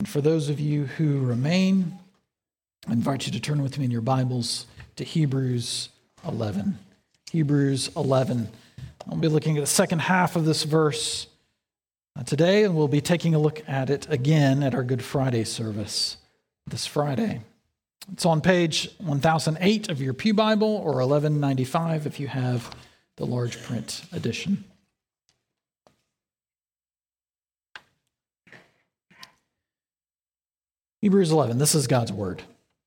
for those of you who remain, I invite you to turn with me in your Bibles to Hebrews 11. Hebrews 11. I'll be looking at the second half of this verse today, and we'll be taking a look at it again at our Good Friday service this Friday. It's on page 1008 of your Pew Bible, or 1195 if you have the large print edition. Hebrews 11, this is God's word.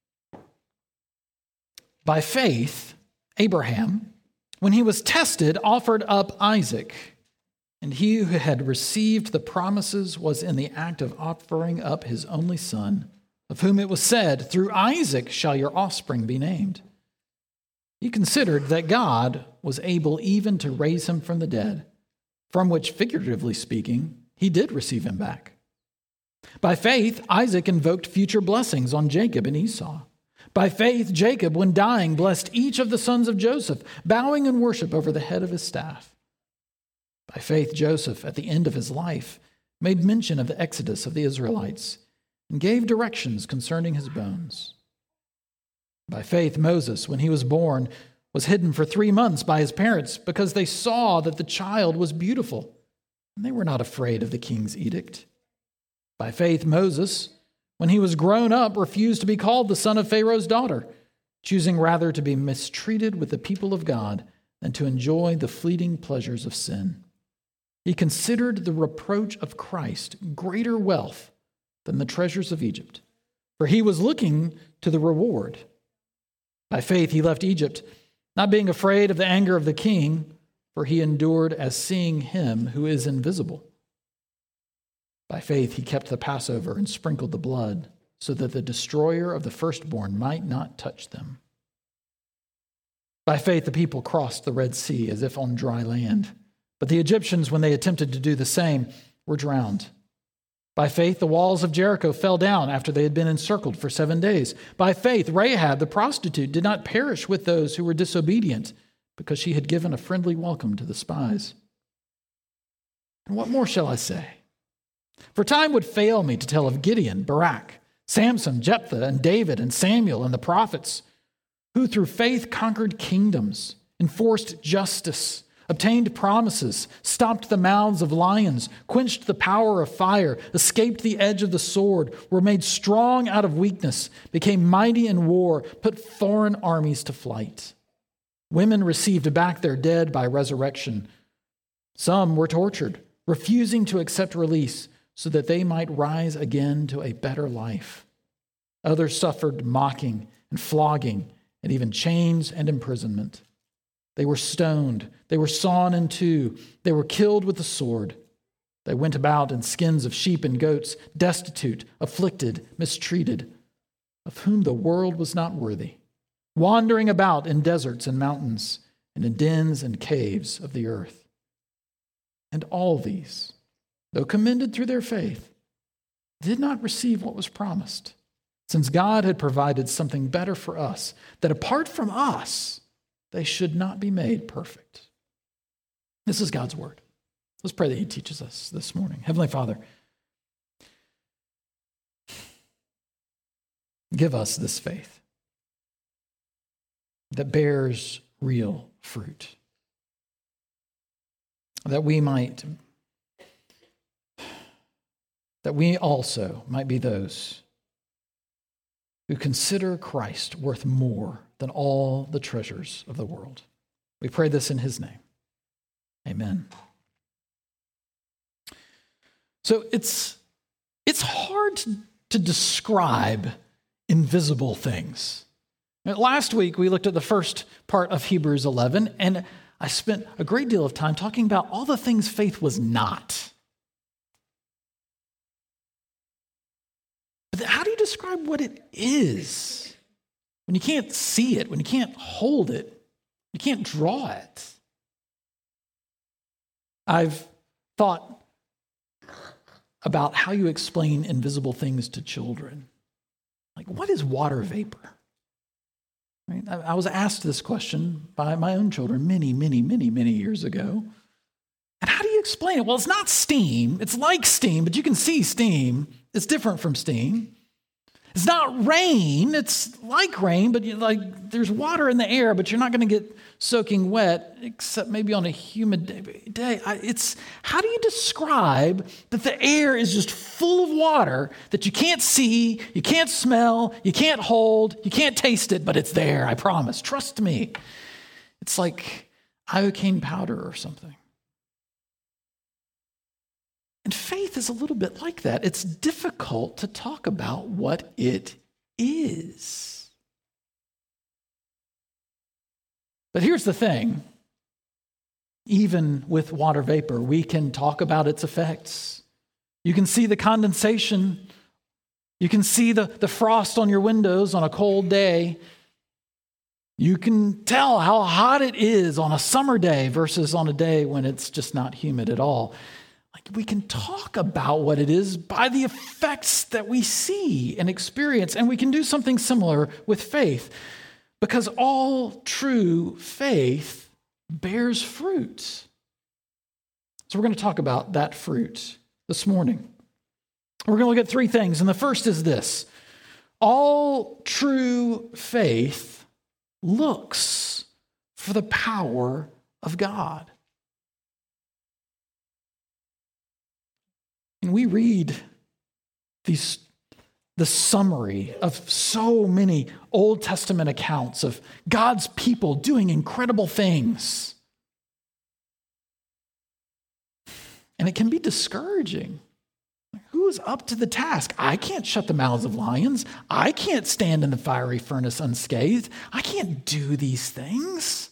By faith, Abraham, when he was tested, offered up Isaac, and he who had received the promises was in the act of offering up his only son, of whom it was said, "Through Isaac shall your offspring be named." He considered that God was able even to raise him from the dead, from which, figuratively speaking, he did receive him back. By faith, Isaac invoked future blessings on Jacob and Esau. By faith, Jacob, when dying, blessed each of the sons of Joseph, bowing in worship over the head of his staff. By faith, Joseph, at the end of his life, made mention of the exodus of the Israelites and gave directions concerning his bones. By faith, Moses, when he was born, was hidden for 3 months by his parents because they saw that the child was beautiful, and they were not afraid of the king's edict. By faith, Moses, when he was grown up, refused to be called the son of Pharaoh's daughter, choosing rather to be mistreated with the people of God than to enjoy the fleeting pleasures of sin. He considered the reproach of Christ greater wealth than the treasures of Egypt, for he was looking to the reward. By faith, he left Egypt, not being afraid of the anger of the king, for he endured as seeing him who is invisible. By faith, he kept the Passover and sprinkled the blood so that the destroyer of the firstborn might not touch them. By faith, the people crossed the Red Sea as if on dry land, but the Egyptians, when they attempted to do the same, were drowned. By faith, the walls of Jericho fell down after they had been encircled for 7 days. By faith, Rahab, the prostitute, did not perish with those who were disobedient because she had given a friendly welcome to the spies. And what more shall I say? For time would fail me to tell of Gideon, Barak, Samson, Jephthah, and David, and Samuel, and the prophets, who through faith conquered kingdoms, enforced justice, obtained promises, stopped the mouths of lions, quenched the power of fire, escaped the edge of the sword, were made strong out of weakness, became mighty in war, put foreign armies to flight. Women received back their dead by resurrection. Some were tortured, refusing to accept release, so that they might rise again to a better life. Others suffered mocking and flogging and even chains and imprisonment. They were stoned. They were sawn in two. They were killed with the sword. They went about in skins of sheep and goats, destitute, afflicted, mistreated, of whom the world was not worthy, wandering about in deserts and mountains and in dens and caves of the earth. And all these, though commended through their faith, did not receive what was promised, since God had provided something better for us, that apart from us, they should not be made perfect. This is God's word. Let's pray that he teaches us this morning. Heavenly Father, give us this faith that bears real fruit, that we also might be those who consider Christ worth more than all the treasures of the world. We pray this in his name. Amen. So it's hard to describe invisible things. Last week, we looked at the first part of Hebrews 11, and I spent a great deal of time talking about all the things faith was not. But how do you describe what it is when you can't see it, when you can't hold it, you can't draw it? I've thought about how you explain invisible things to children. Like, what is water vapor? Right? I was asked this question by my own children many years ago. And how do you explain it? Well, it's not steam. It's like steam, but you can see steam. It's different from steam. It's not rain. It's like rain, but there's water in the air, but you're not going to get soaking wet, except maybe on a humid day. How do you describe that the air is just full of water that you can't see, you can't smell, you can't hold, you can't taste it, but it's there, I promise. Trust me. It's like iocane powder or something. And faith is a little bit like that. It's difficult to talk about what it is. But here's the thing. Even with water vapor, we can talk about its effects. You can see the condensation. You can see the frost on your windows on a cold day. You can tell how hot it is on a summer day versus on a day when it's just not humid at all. We can talk about what it is by the effects that we see and experience, and we can do something similar with faith, because all true faith bears fruit. So we're going to talk about that fruit this morning. We're going to look at three things, and the first is this. All true faith looks for the power of God. And we read the summary of so many Old Testament accounts of God's people doing incredible things. And it can be discouraging. Who is up to the task? I can't shut the mouths of lions. I can't stand in the fiery furnace unscathed. I can't do these things.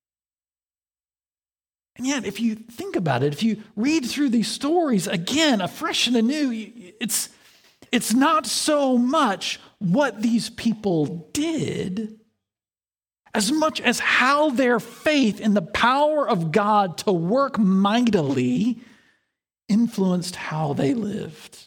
And yet, if you think about it, if you read through these stories again, afresh and anew, it's not so much what these people did as much as how their faith in the power of God to work mightily influenced how they lived.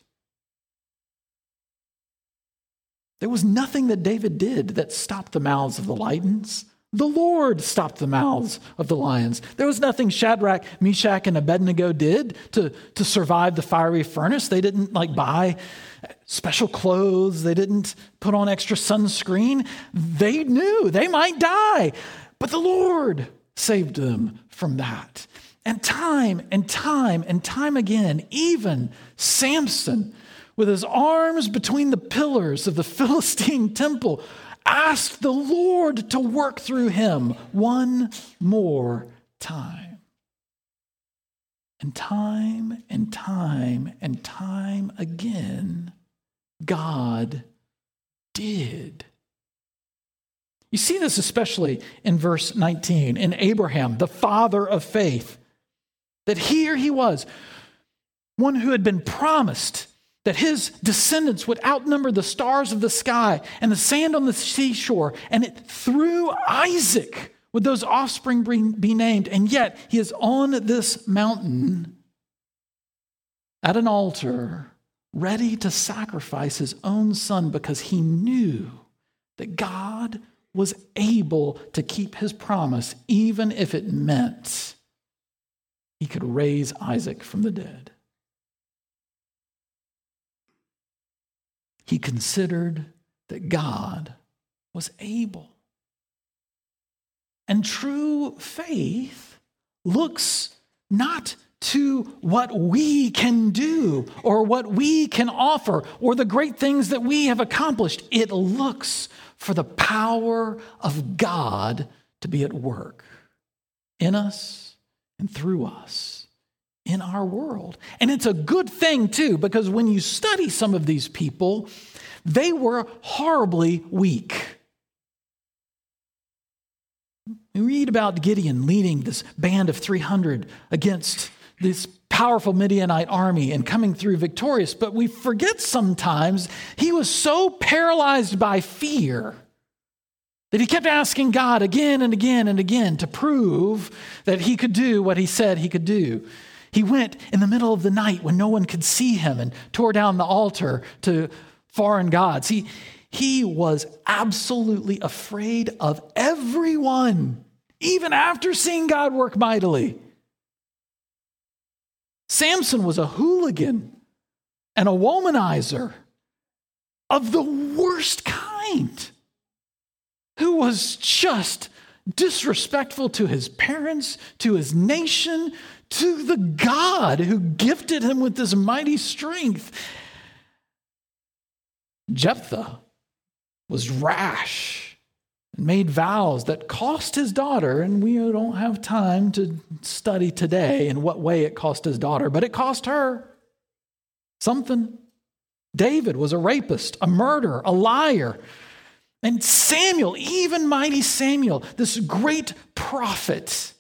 There was nothing that David did that stopped the mouths of the lions. The Lord stopped the mouths of the lions. There was nothing Shadrach, Meshach, and Abednego did to survive the fiery furnace. They didn't buy special clothes. They didn't put on extra sunscreen. They knew they might die, but the Lord saved them from that. And time and time and time again, even Samson, with his arms between the pillars of the Philistine temple, asked the Lord to work through him one more time. And time and time and time again, God did. You see this especially in verse 19, in Abraham, the father of faith, that here he was, one who had been promised that his descendants would outnumber the stars of the sky and the sand on the seashore, and through Isaac would those offspring be named. And yet he is on this mountain at an altar, ready to sacrifice his own son because he knew that God was able to keep his promise, even if it meant he could raise Isaac from the dead. He considered that God was able. And true faith looks not to what we can do or what we can offer or the great things that we have accomplished. It looks for the power of God to be at work in us and through us in our world. And it's a good thing too, because when you study some of these people, they were horribly weak. We read about Gideon leading this band of 300 against this powerful Midianite army and coming through victorious, but we forget sometimes he was so paralyzed by fear that he kept asking God again and again and again to prove that he could do what he said he could do. He went in the middle of the night when no one could see him and tore down the altar to foreign gods. He was absolutely afraid of everyone, even after seeing God work mightily. Samson was a hooligan, and a womanizer of the worst kind, who was just disrespectful to his parents, to his nation, to the God who gifted him with this mighty strength. Jephthah was rash and made vows that cost his daughter, and we don't have time to study today in what way it cost his daughter, but it cost her something. David was a rapist, a murderer, a liar. And Samuel, even mighty Samuel, this great prophet,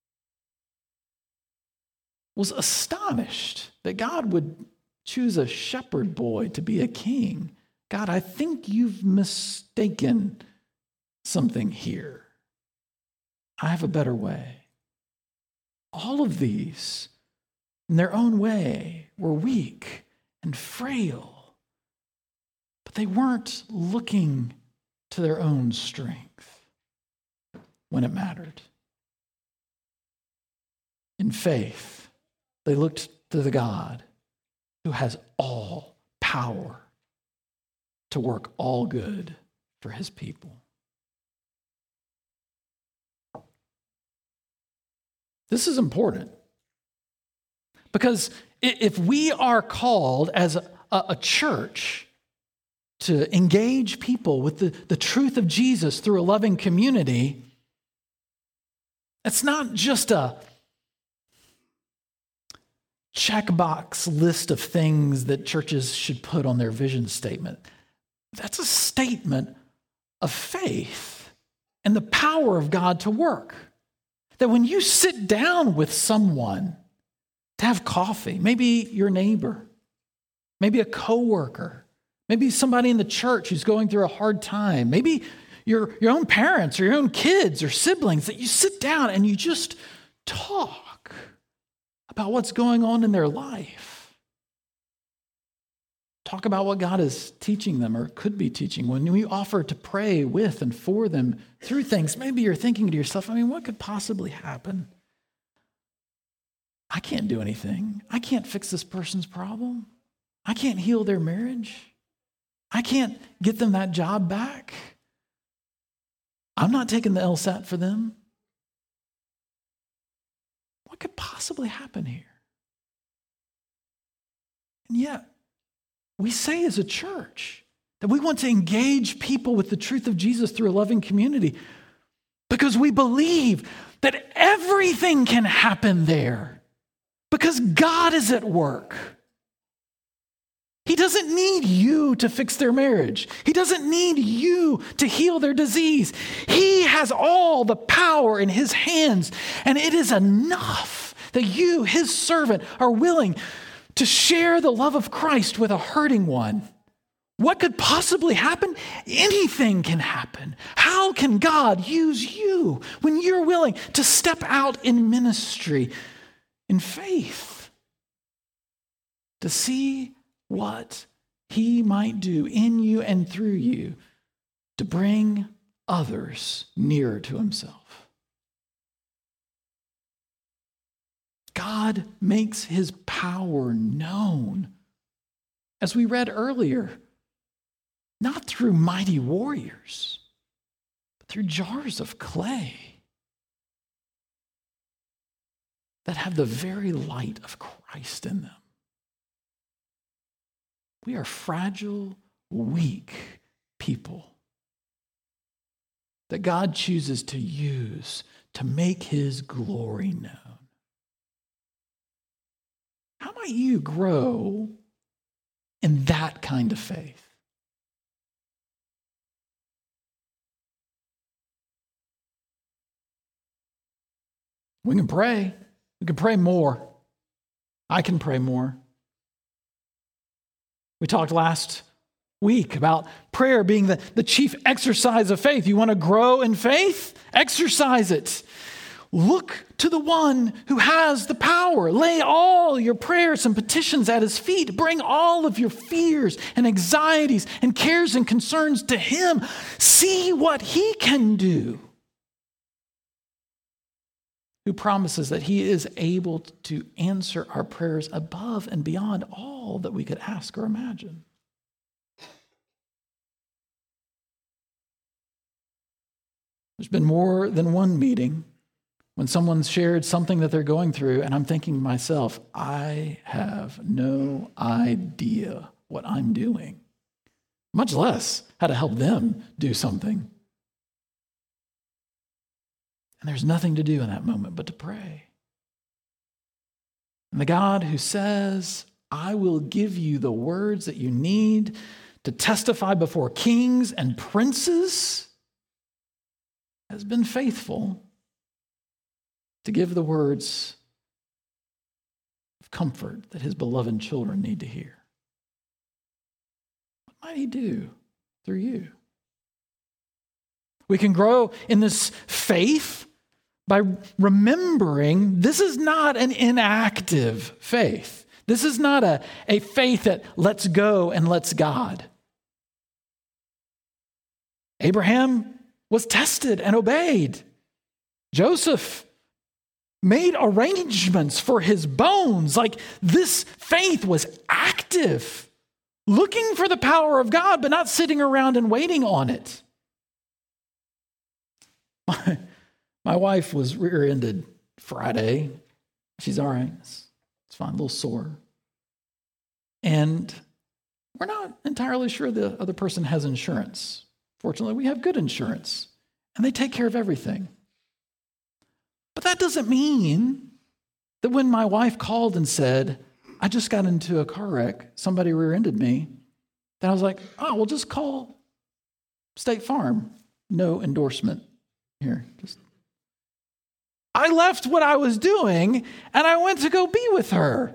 was astonished that God would choose a shepherd boy to be a king. God, I think you've mistaken something here. I have a better way. All of these, in their own way, were weak and frail, but they weren't looking to their own strength when it mattered. In faith, they looked to the God who has all power to work all good for his people. This is important because if we are called as a church to engage people with the truth of Jesus through a loving community, it's not just a checkbox list of things that churches should put on their vision statement. That's a statement of faith and the power of God to work. That when you sit down with someone to have coffee, maybe your neighbor, maybe a coworker, maybe somebody in the church who's going through a hard time, maybe your own parents or your own kids or siblings, that you sit down and you just talk about what's going on in their life. Talk about what God is teaching them or could be teaching. When we offer to pray with and for them through things, maybe you're thinking to yourself, what could possibly happen? I can't do anything. I can't fix this person's problem. I can't heal their marriage. I can't get them that job back. I'm not taking the LSAT for them. What could possibly happen here? And yet, we say as a church that we want to engage people with the truth of Jesus through a loving community because we believe that everything can happen there because God is at work. He doesn't need you to fix their marriage. He doesn't need you to heal their disease. He has all the power in his hands, and it is enough that you, his servant, are willing to share the love of Christ with a hurting one. What could possibly happen? Anything can happen. How can God use you when you're willing to step out in ministry in faith to see what he might do in you and through you to bring others nearer to himself? God makes his power known, as we read earlier, not through mighty warriors, but through jars of clay that have the very light of Christ in them. We are fragile, weak people that God chooses to use to make his glory known. How might you grow in that kind of faith? We can pray. We can pray more. I can pray more. We talked last week about prayer being the chief exercise of faith. You want to grow in faith? Exercise it. Look to the one who has the power. Lay all your prayers and petitions at his feet. Bring all of your fears and anxieties and cares and concerns to him. See what he can do. who promises that he is able to answer our prayers above and beyond all that we could ask or imagine. There's been more than one meeting when someone shared something that they're going through, and I'm thinking to myself, I have no idea what I'm doing, much less how to help them do something. And there's nothing to do in that moment but to pray. And the God who says, I will give you the words that you need to testify before kings and princes, has been faithful to give the words of comfort that his beloved children need to hear. What might he do through you? We can grow in this faith by remembering this is not an inactive faith. This is not a faith that lets go and lets God. Abraham was tested and obeyed. Joseph made arrangements for his bones. Like, this faith was active, looking for the power of God, but not sitting around and waiting on it. My wife was rear-ended Friday. She's all right. It's fine, a little sore. And we're not entirely sure the other person has insurance. Fortunately, we have good insurance, and they take care of everything. But that doesn't mean that when my wife called and said, I just got into a car wreck, somebody rear-ended me, that I was like, oh, well, just call State Farm. No endorsement here. I left what I was doing, and I went to go be with her.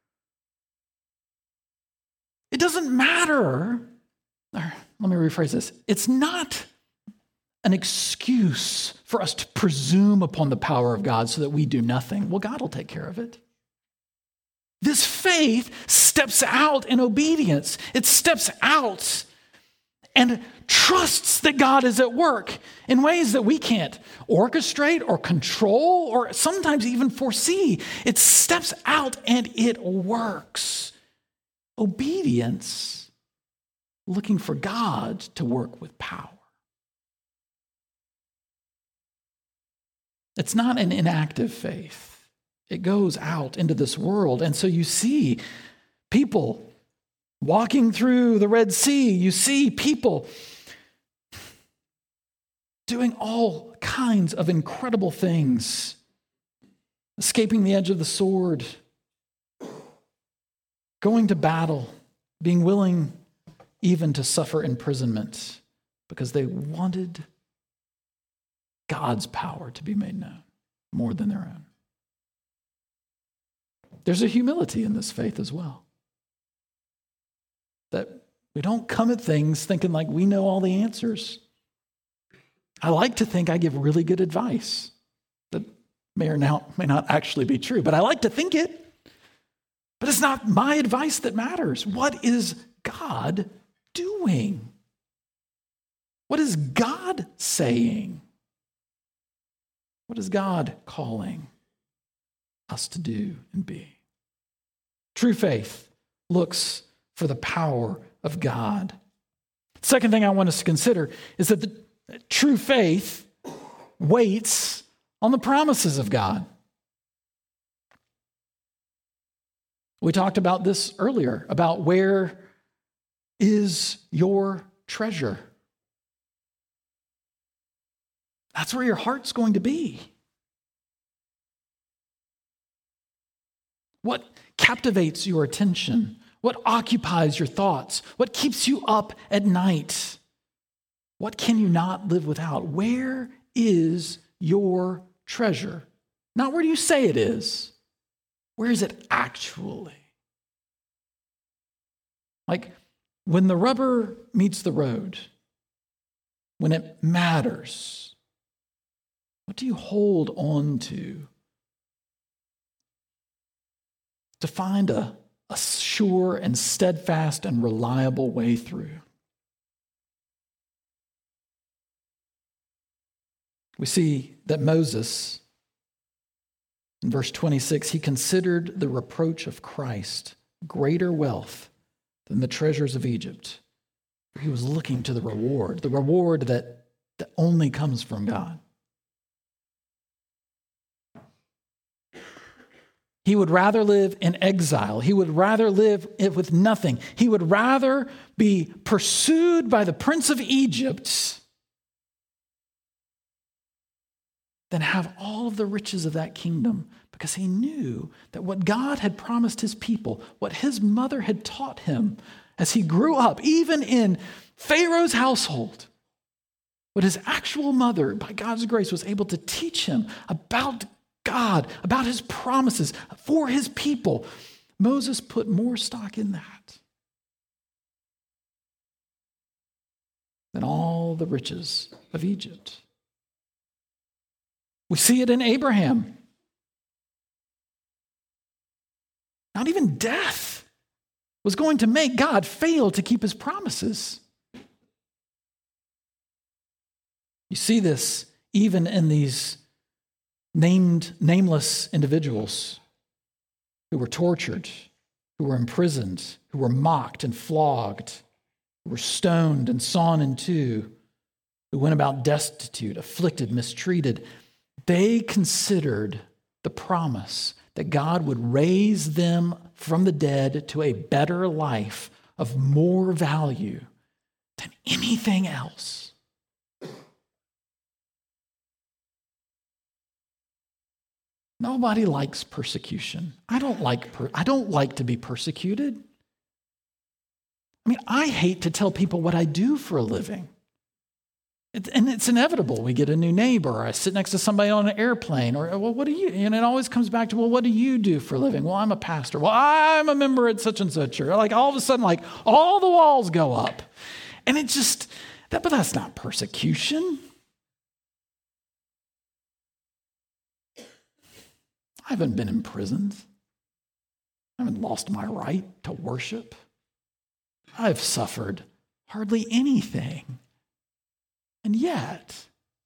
It doesn't matter. Let me rephrase this. It's not an excuse for us to presume upon the power of God so that we do nothing. Well, God will take care of it. This faith steps out in obedience. It steps out and trusts that God is at work in ways that we can't orchestrate or control or sometimes even foresee. It steps out and it works. Obedience, looking for God to work with power. It's not an inactive faith. It goes out into this world. And so you see people walking through the Red Sea. You see people doing all kinds of incredible things, escaping the edge of the sword, going to battle, being willing even to suffer imprisonment because they wanted God's power to be made known more than their own. There's a humility in this faith as well. That we don't come at things thinking like we know all the answers. I like to think I give really good advice that may not actually be true, but I like to think it. But it's not my advice that matters. What is God doing? What is God saying? What is God calling us to do and be? True faith looks for the power of God. Second thing I want us to consider is that the true faith waits on the promises of God. We talked about this earlier, about where is your treasure? That's where your heart's going to be. What captivates your attention? What occupies your thoughts? What keeps you up at night? What can you not live without? Where is your treasure? Not where do you say it is. Where is it actually? Like when the rubber meets the road, when it matters, what do you hold on to find a sure and steadfast and reliable way through? We see that Moses In verse 26, he considered the reproach of Christ greater wealth than the treasures of Egypt. For he was looking to the reward that only comes from God. He would rather live in exile. He would rather live with nothing. He would rather be pursued by the prince of Egypt than have all of the riches of that kingdom, because he knew that what God had promised his people, what his mother had taught him as he grew up, even in Pharaoh's household, what his actual mother, by God's grace, was able to teach him about God, about his promises for his people. Moses put more stock in that than all the riches of Egypt. We see it in Abraham. Not even death was going to make God fail to keep his promises. You see this even in these nameless individuals who were tortured, who were imprisoned, who were mocked and flogged, who were stoned and sawn in two, who went about destitute, afflicted, mistreated. They considered the promise that God would raise them from the dead to a better life of more value than anything else. Nobody likes persecution. I don't like to be persecuted. I mean, I hate to tell people what I do for a living. And it's inevitable. We get a new neighbor, or I sit next to somebody on an airplane, or, well, what do you, and it always comes back to, well, what do you do for a living? Well, I'm a pastor. Well, I'm a member at such and such. Or like all of a sudden, like all the walls go up. And it just, but that's not persecution. I haven't been imprisoned. I haven't lost my right to worship. I've suffered hardly anything. And yet,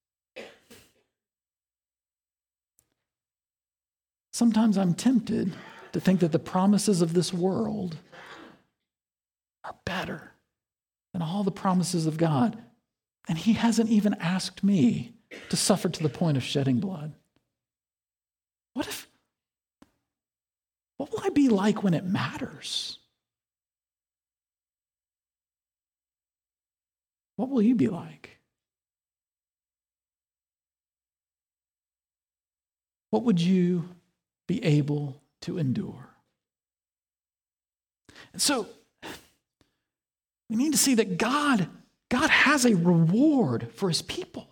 sometimes I'm tempted to think that the promises of this world are better than all the promises of God. And he hasn't even asked me to suffer to the point of shedding blood. What will I be like when it matters? What will you be like? What would you be able to endure? And so we need to see that God has a reward for his people.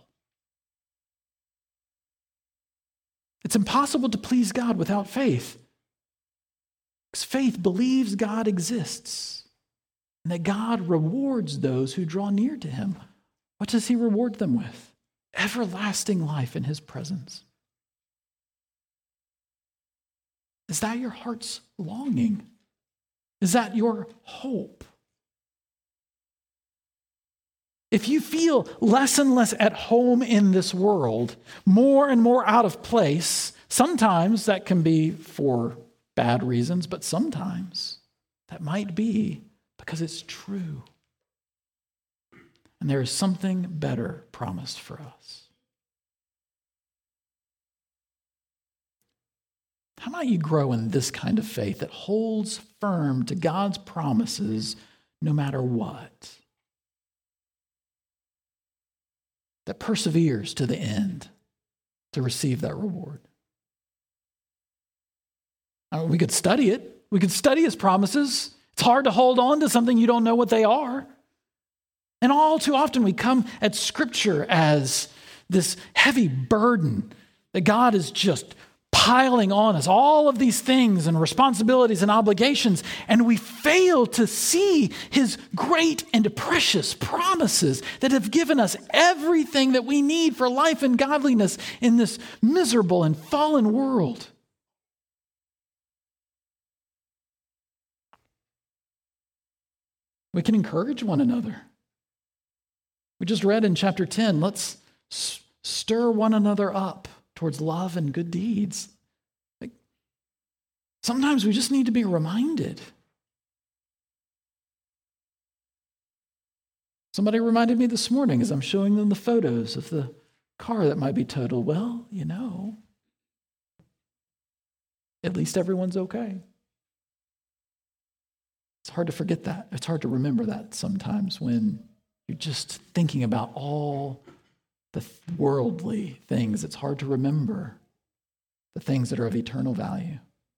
It's impossible to please God without faith, because faith believes God exists and that God rewards those who draw near to him. What does he reward them with? Everlasting life in his presence. Is that your heart's longing? Is that your hope? If you feel less and less at home in this world, more and more out of place, sometimes that can be for bad reasons, but sometimes that might be because it's true. And there is something better promised for us. How might you grow in this kind of faith that holds firm to God's promises no matter what? That perseveres to the end to receive that reward. We could study it. We could study his promises. It's hard to hold on to something you don't know what they are. And all too often we come at Scripture as this heavy burden that God is just piling on us, all of these things and responsibilities and obligations, and we fail to see his great and precious promises that have given us everything that we need for life and godliness in this miserable and fallen world. We can encourage one another. We just read in chapter 10, let's stir one another up towards love and good deeds. Sometimes we just need to be reminded. Somebody reminded me this morning as I'm showing them the photos of the car that might be totaled. Well, at least everyone's okay. It's hard to forget that. It's hard to remember that sometimes when you're just thinking about all the worldly things. It's hard to remember the things that are of eternal value.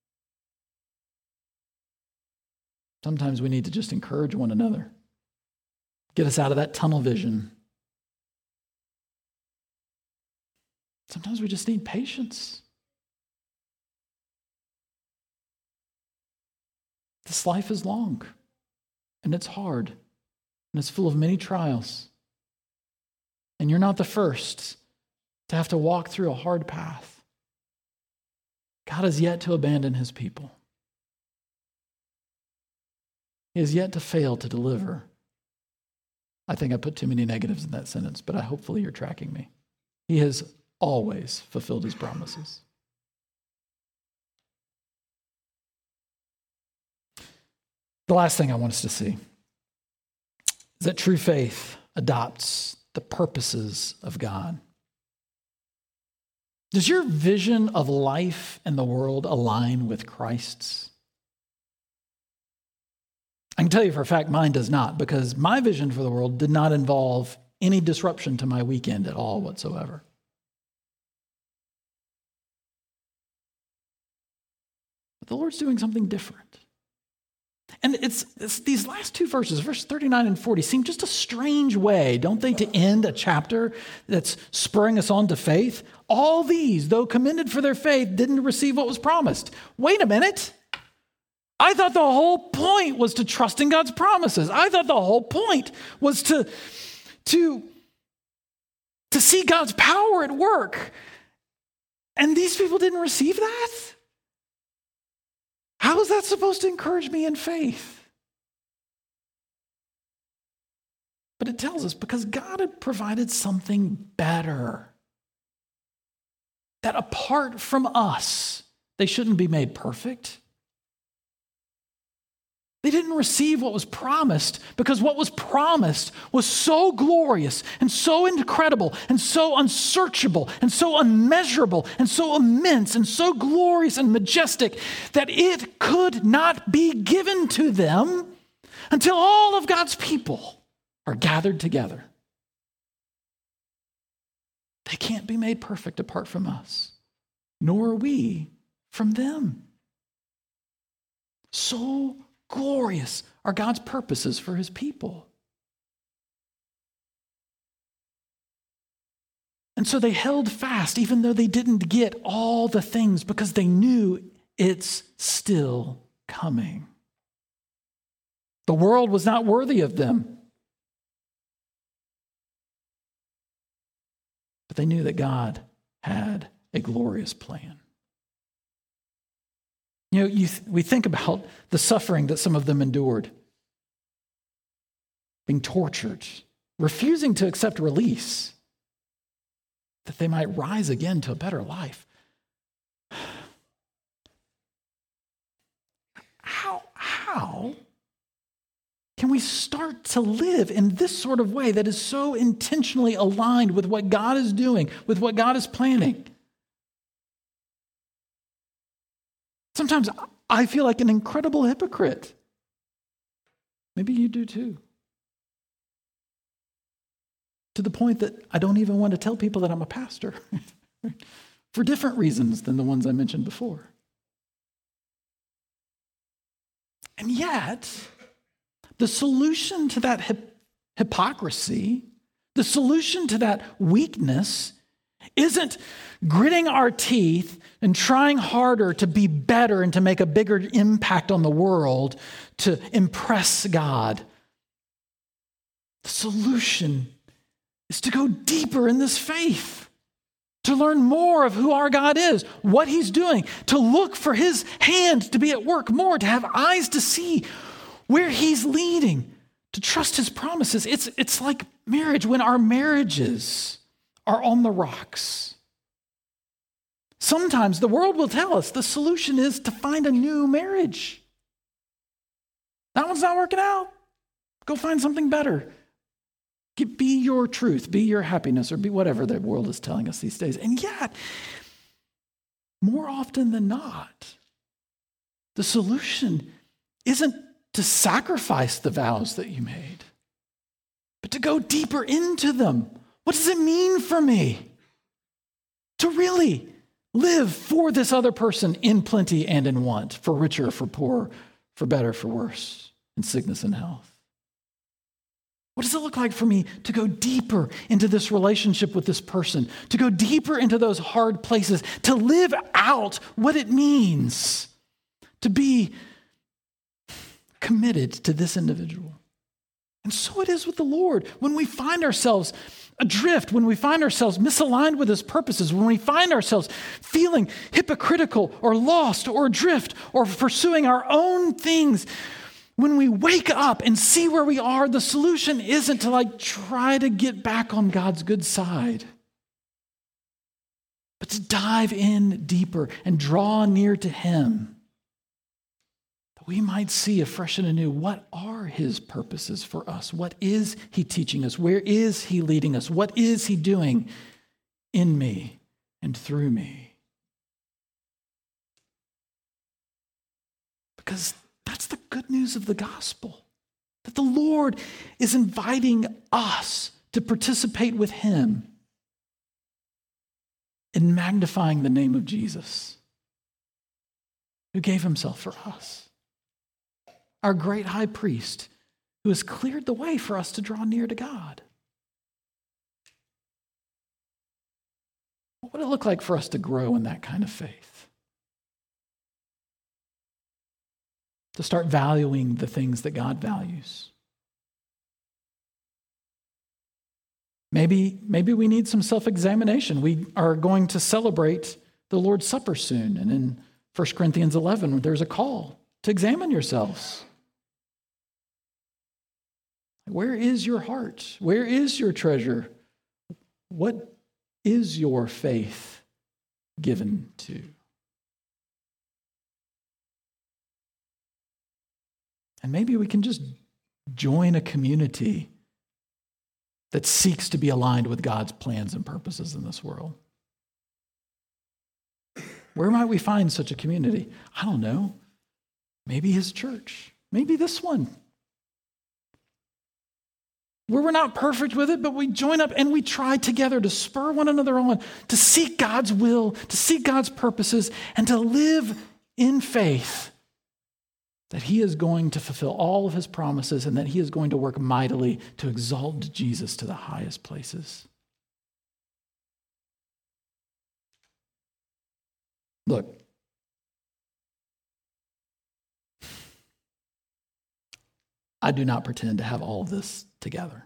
Sometimes we need to just encourage one another. Get us out of that tunnel vision. Sometimes we just need patience. This life is long, and it's hard, and it's full of many trials. And you're not the first to have to walk through a hard path. God has yet to abandon his people. He has yet to fail to deliver. I think I put too many negatives in that sentence, but hopefully you're tracking me. He has always fulfilled his promises. The last thing I want us to see is that true faith adopts the purposes of God. Does your vision of life and the world align with Christ's? I can tell you for a fact mine does not, because my vision for the world did not involve any disruption to my weekend at all whatsoever. But the Lord's doing something different. And it's these last two verses, verse 39 and 40, seem just a strange way, don't they, to end a chapter that's spurring us on to faith. All these, though commended for their faith, didn't receive what was promised. Wait a minute. I thought the whole point was to trust in God's promises. I thought the whole point was to see God's power at work. And these people didn't receive that? How is that supposed to encourage me in faith? But it tells us because God had provided something better. That apart from us, they shouldn't be made perfect. They didn't receive what was promised because what was promised was so glorious and so incredible and so unsearchable and so unmeasurable and so immense and so glorious and majestic that it could not be given to them until all of God's people are gathered together. They can't be made perfect apart from us, nor are we from them. So glorious are God's purposes for his people. And so they held fast even though they didn't get all the things because they knew it's still coming. The world was not worthy of them. But they knew that God had a glorious plan. We think about the suffering that some of them endured, being tortured, refusing to accept release, that they might rise again to a better life. How can we start to live in this sort of way that is so intentionally aligned with what God is doing, with what God is planning? Sometimes I feel like an incredible hypocrite. Maybe you do too. To the point that I don't even want to tell people that I'm a pastor for different reasons than the ones I mentioned before. And yet, the solution to that hypocrisy, the solution to that weakness isn't gritting our teeth and trying harder to be better and to make a bigger impact on the world to impress God. The solution is to go deeper in this faith, to learn more of who our God is, what he's doing, to look for his hand to be at work more, to have eyes to see where he's leading, to trust his promises. It's like marriage when our marriages are on the rocks. Sometimes the world will tell us the solution is to find a new marriage. That one's not working out. Go find something better. Be your truth, be your happiness, or be whatever the world is telling us these days. And yet, more often than not, the solution isn't to sacrifice the vows that you made, but to go deeper into them. What does it mean for me to really live for this other person in plenty and in want, for richer, for poorer, for better, for worse, in sickness and health? What does it look like for me to go deeper into this relationship with this person, to go deeper into those hard places, to live out what it means to be committed to this individual? And so it is with the Lord. When we find ourselves adrift, when we find ourselves misaligned with his purposes, when we find ourselves feeling hypocritical or lost or adrift or pursuing our own things, when we wake up and see where we are, the solution isn't to try to get back on God's good side, but to dive in deeper and draw near to him, that we might see afresh and anew what are his purposes for us. What is he teaching us? Where is he leading us? What is he doing in me and through me? Because that's the good news of the gospel, that the Lord is inviting us to participate with him in magnifying the name of Jesus, who gave himself for us, our great high priest, who has cleared the way for us to draw near to God. What would it look like for us to grow in that kind of faith? To start valuing the things that God values. Maybe we need some self-examination. We are going to celebrate the Lord's Supper soon. And in 1 Corinthians 11, there's a call to examine yourselves. Where is your heart? Where is your treasure? What is your faith given to? And maybe we can just join a community that seeks to be aligned with God's plans and purposes in this world. Where might we find such a community? I don't know. Maybe his church. Maybe this one. Where we're not perfect with it, but we join up and we try together to spur one another on, to seek God's will, to seek God's purposes, and to live in faith that he is going to fulfill all of his promises and that he is going to work mightily to exalt Jesus to the highest places. Look, I do not pretend to have all of this together.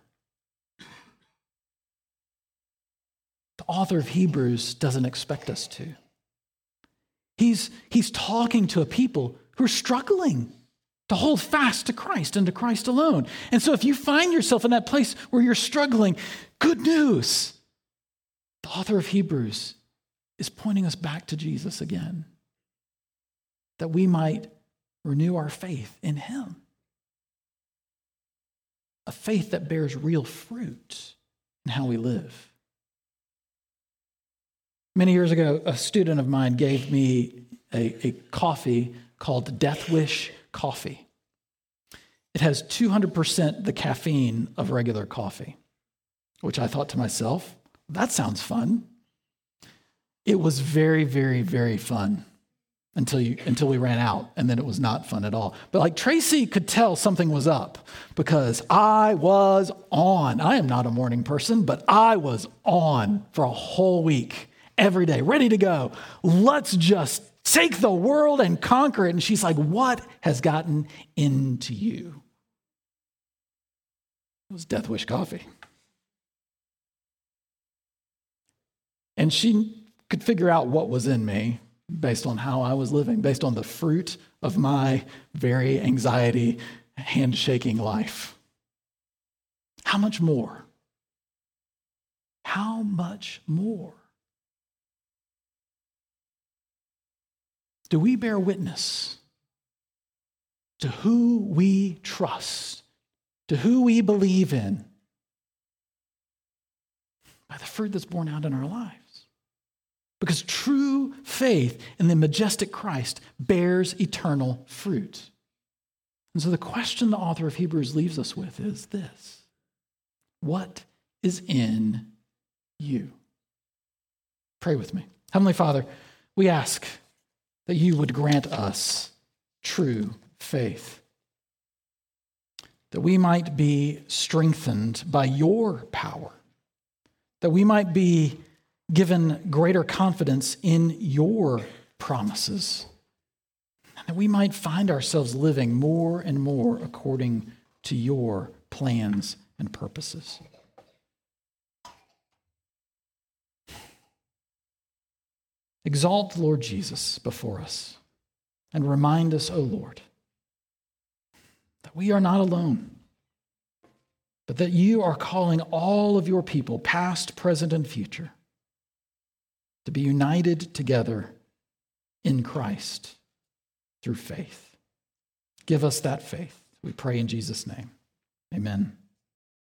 The author of Hebrews doesn't expect us to. He's talking to a people who are struggling to hold fast to Christ and to Christ alone. And so if you find yourself in that place where you're struggling, good news. The author of Hebrews is pointing us back to Jesus again, that we might renew our faith in him. A faith that bears real fruit in how we live. Many years ago, a student of mine gave me a coffee called Death Wish coffee. It has 200% the caffeine of regular coffee, which I thought to myself, that sounds fun. It was very, very, very fun until we ran out, and then it was not fun at all. But Tracy could tell something was up because I was on. I am not a morning person, but I was on for a whole week, every day, ready to go. Let's just take the world and conquer it. And she's like, what has gotten into you? It was Death Wish coffee. And she could figure out what was in me based on how I was living, based on the fruit of my very anxiety, handshaking life. How much more? How much more do we bear witness to who we trust, to who we believe in, by the fruit that's born out in our lives? Because true faith in the majestic Christ bears eternal fruit. And so the question the author of Hebrews leaves us with is this: what is in you? Pray with me. Heavenly Father, we ask that you would grant us true faith, that we might be strengthened by your power, that we might be given greater confidence in your promises, and that we might find ourselves living more and more according to your plans and purposes. Exalt the Lord Jesus before us and remind us, O Lord, that we are not alone, but that you are calling all of your people, past, present, and future, to be united together in Christ through faith. Give us that faith, we pray in Jesus' name. Amen.